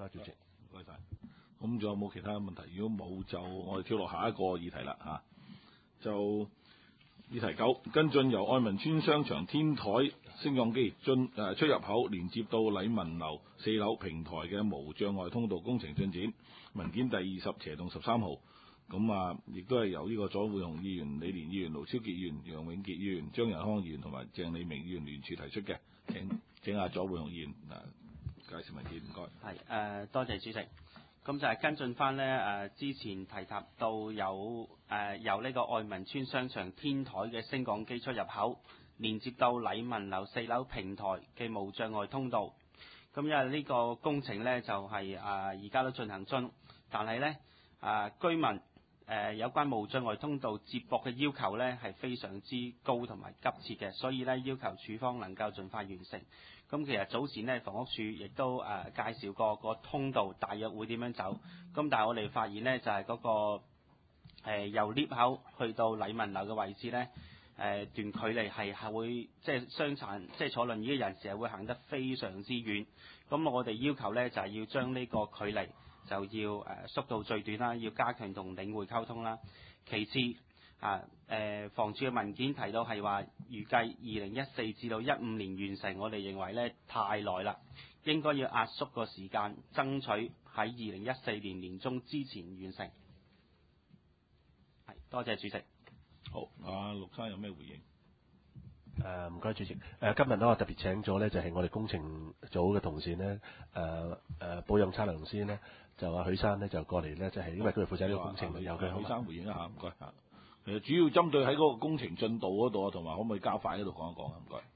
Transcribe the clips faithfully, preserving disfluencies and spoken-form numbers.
該主席， 唔該晒。咁仲有冇其他問題？如果冇，就我哋跳落下一個議題啦嚇。就議題九，跟進由愛民邨商場天台升降機進誒出入口連接到禮文樓四樓平台嘅無障礙通道工程進展，文件第二十斜棟十三號。咁啊，亦都係由呢個左匯雄議員、李連議員、盧超傑議員、楊永傑議員、張仁康議員同埋鄭利明議員聯署提出嘅。請請阿左匯雄議員啊介紹文件，唔該。 係誒、呃，多謝主席。咁就係跟進翻呢誒，之前提及到有誒、呃、由呢個愛民邨商場天台嘅升降機出入口，連接到禮文樓四樓平台嘅無障礙通道。咁因為呢個工程呢，就係誒而家都進行中，但係呢誒、呃、居民誒、呃、有關無障礙通道接駁嘅要求呢，係非常之高同埋急切嘅，所以呢，要求署方能夠盡快完成。咁其實早前呢，房屋署亦都誒、呃、介紹過個通道大約會點樣走。咁但係我哋發現呢，就係、是、嗰、那個、呃、由 lift 口去到禮文樓嘅位置呢，誒、呃、段距離係係會即係傷殘即係坐輪椅嘅人士係會行得非常之遠。咁我哋要求呢，就係、是、要將呢個距離就要誒、呃、縮到最短啦，要加強同領匯溝通啦。其次啊，誒房署嘅文件提到係話預計二零一四至到一五年完成，我哋認為咧太耐啦，應該要壓縮個時間，爭取喺二零一四年年中之前完成。係，多謝主席。 好，阿陸生有咩回應？ 誒唔該主席。誒、呃、今日咧我特別請咗咧就係、是、我哋工程組嘅同事呢，誒誒保養測量師呢，就阿許生呢，就過嚟呢，就係、是、因為佢係負責呢個工程嘅，由佢許生回應一下，唔該嚇。誒主要針對喺嗰個工程進度嗰度啊，同埋可唔可以加快嗰度講一講啊？唔該。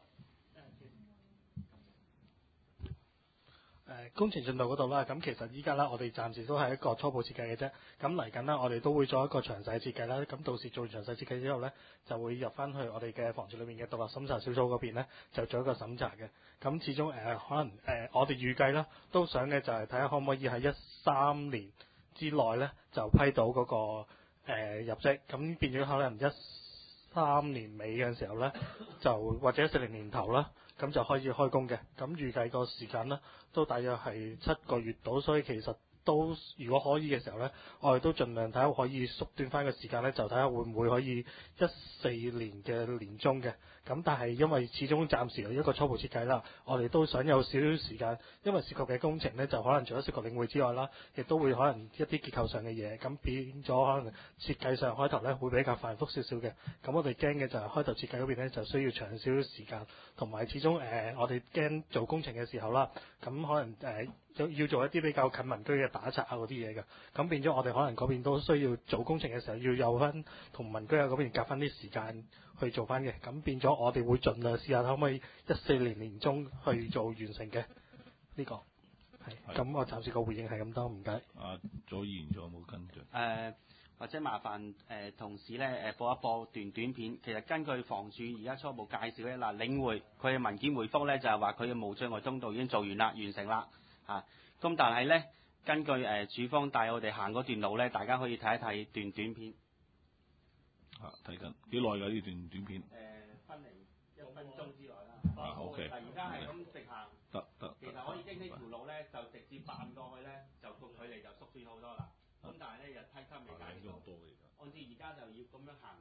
誒工程進度嗰度啦，咁其實依家啦，我哋暫時都係一個初步設計嘅啫。咁嚟緊啦，我哋都會做一個詳細設計啦。咁到時做完詳細設計之後呢，就會入翻去我哋嘅房署裏面嘅獨立審查小組嗰邊呢，就做一個審查嘅。咁始終誒、呃、可能誒、呃、我哋預計啦，都想嘅就係睇下可唔可以喺一三年之內呢，就批到嗰、那個。誒、呃、入職，咁變咗可能一三年尾嘅時候呢，就或者四零年頭啦，咁就開始開工嘅。咁預計個時間呢，都大約係七個月到，所以其實都如果可以嘅時候呢，我哋都盡量睇下可以縮短翻個時間呢，就睇下會唔會可以一四年嘅年中嘅。咁但係因為始終暫時有一個初步設計啦，我哋都想有少少時間，因為涉及嘅工程呢，就可能除咗涉及領匯之外啦，亦都會可能一啲結構上嘅嘢，咁變咗可能設計上開頭呢會比較繁複少少嘅。咁我哋驚嘅就係開頭設計嗰邊呢就需要長少少時間，同埋始終誒、呃、我哋驚做工程嘅時候啦，咁可能誒、呃、要做一啲比較近民居嘅打拆啊嗰啲嘢嘅，咁變咗我哋可能嗰邊都需要做工程嘅時候要有翻同民居啊嗰邊夾翻啲時間去做翻嘅，咁變咗我哋會盡量試下可唔可以一四年年中去做完成嘅呢、這個係。咁我暫時個回應係咁多，唔該。 啊，左議員仲有冇跟進？誒、 呃，或者麻煩誒、呃、同事咧誒、呃、播一播段短片。其實根據房署而家初步介紹咧，嗱、呃、領匯佢嘅文件回覆咧就係話佢嘅無障礙通道已經做完啦，完成啦嚇。咁、啊、但係咧根據誒、呃、署方帶我哋行嗰段路咧，大家可以睇一睇段短片。 啊，睇緊幾耐㗎呢段短片？誒、 呃，分嚟一分鐘之內啦。 啊 ，OK。 但而家係咁直行。 得得。 其實可以經呢條路咧，就直接扮過去咧，就個距離就縮短好多啦。咁但係咧，日梯級未解決到。按照而家就要咁樣行。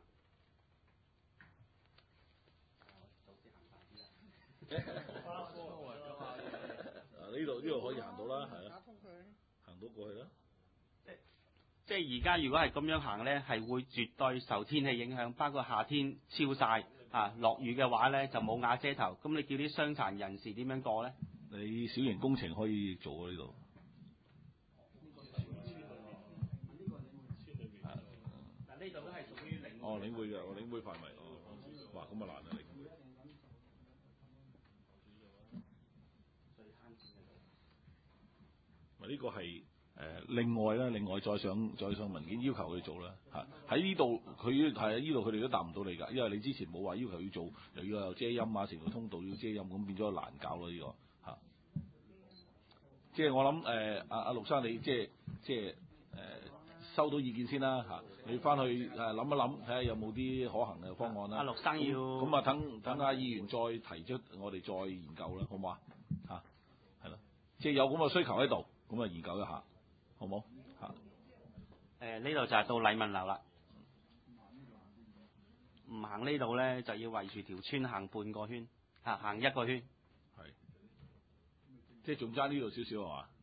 早啲行快啲啦。 啊，呢度呢度可以行到啦，係啊。行到過去啦。 即係而家如果係咁樣行咧，係會絕對受天氣影響，包括夏天超曬啊，落雨嘅話咧就冇瓦遮頭。咁你叫啲傷殘人士點樣過咧？ 你小型工程可以做啊呢度。 嗱，呢度都係屬於領匯。 哦，領匯嘅，我領匯範圍。哦，哇，咁啊難啊領匯。咪呢個係。誒、呃、另外咧，另外再上再上文件要求佢做啦嚇，喺呢度佢係喺呢度佢哋都答唔到你㗎，因為你之前冇話要求要做，又要有遮陰啊，成條通道要遮陰，咁變咗難搞咯呢、這個嚇、啊。即係我諗誒阿阿陸生你即係即係誒、呃、收到意見先啦嚇、啊，你翻去誒諗、呃、一諗睇下有冇啲可行嘅方案啦。 阿陸生要咁啊等等下議員再提出，我哋再研究啦，好唔好啊？嚇係咯，即係有咁嘅需求喺度。咁咁啊研究一下，好冇嚇？ 誒呢度就係到禮文樓啦。唔行呢度咧，就要圍住條村行半個圈，啊行一個圈。 係，即係仲爭呢度少少係嘛？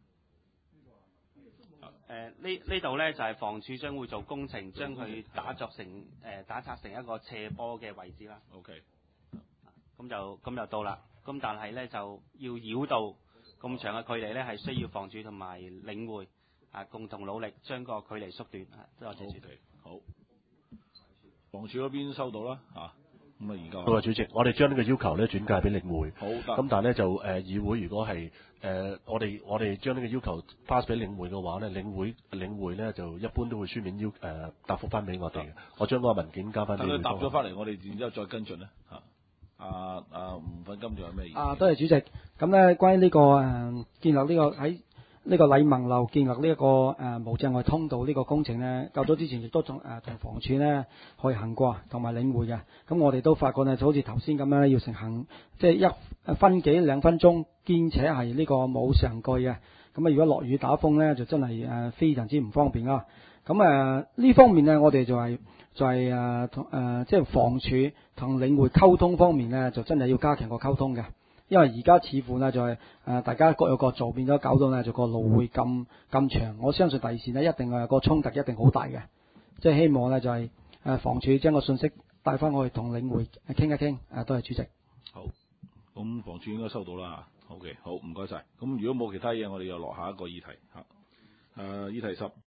誒呢呢度咧就係、是、房署將會做工程，將佢打作成誒、呃、打拆成一個斜坡嘅位置啦。 OK， 咁就咁就到啦。咁但係咧就要繞道咁長嘅距離咧，係需要房署同埋領匯啊共同努力將個距離縮短。啊，多謝主席。 Okay，好，房署嗰邊收到啦嚇，咁啊研究。 好啊，主席，我哋將呢個要求咧轉介俾領匯。 好得。 咁但係咧就誒、呃、議會如果係誒、呃、我哋我哋將呢個要求 pass 俾領匯嘅話咧，領會領匯咧就一般都會書面要誒、呃、答覆翻俾我哋嘅。我將嗰個文件交翻俾等佢佢。 答咗翻嚟，我哋然之後再跟進咧嚇。阿阿吳奮金仲有咩意見？ 啊，多謝主席。咁咧，關於呢、這個誒、呃、建立呢、這個喺呢個禮文樓建立呢、這、一個誒、呃、無障礙通道呢個工程咧，較早之前亦都同誒同房署咧去行過，同埋領匯嘅。咁我哋都發覺咧，就好似頭先咁樣咧，要成行即係一分幾兩分鐘，兼且係呢個冇上蓋嘅。咁啊，如果落雨打風咧，就真係誒非常之唔方便啊。咁誒呢方面咧，我哋就係、是。就係誒同誒即係房署同領匯溝通方面咧，就真係要加強個溝通嘅，因為而家似乎咧就係、是、誒、呃、大家各有各做，變咗搞到咧就個路會咁咁長。我相信第二時咧一定係個衝突一定好大嘅，即係希望咧就係、是、誒、呃、房署將個信息帶翻去同領匯傾一傾。誒、呃，多謝主席。 好，咁房署應該收到啦。OK，好，唔該晒。咁如果冇其他嘢，我哋又落下一個議題嚇。誒、呃，議題十。